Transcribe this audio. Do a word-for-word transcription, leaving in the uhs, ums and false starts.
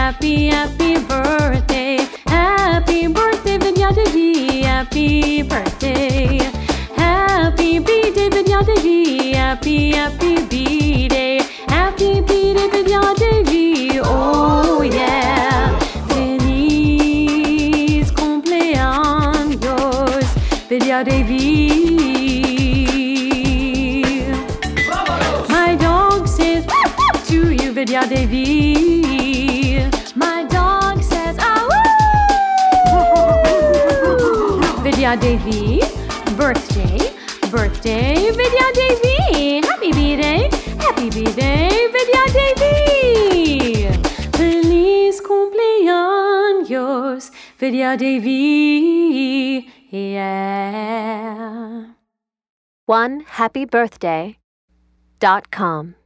happy, happy birthday. Happy birthday, Vidya Devi. Happy birthday. Happy B-Day, Vidya Devi. Happy, happy B-Day. Happy B-Day, Vidya Devi. Oh yeah. Feliz cumpleaños, Vidya Devi. My dog says to you, Vidya Devi. My dog says ah woo. Vidya Devi, birthday, birthday, Vidya Devi. Happy B-Day, happy B-Day, Vidya Devi. Feliz cumpleaños, Vidya Devi. Yeah. one happy birthday dot com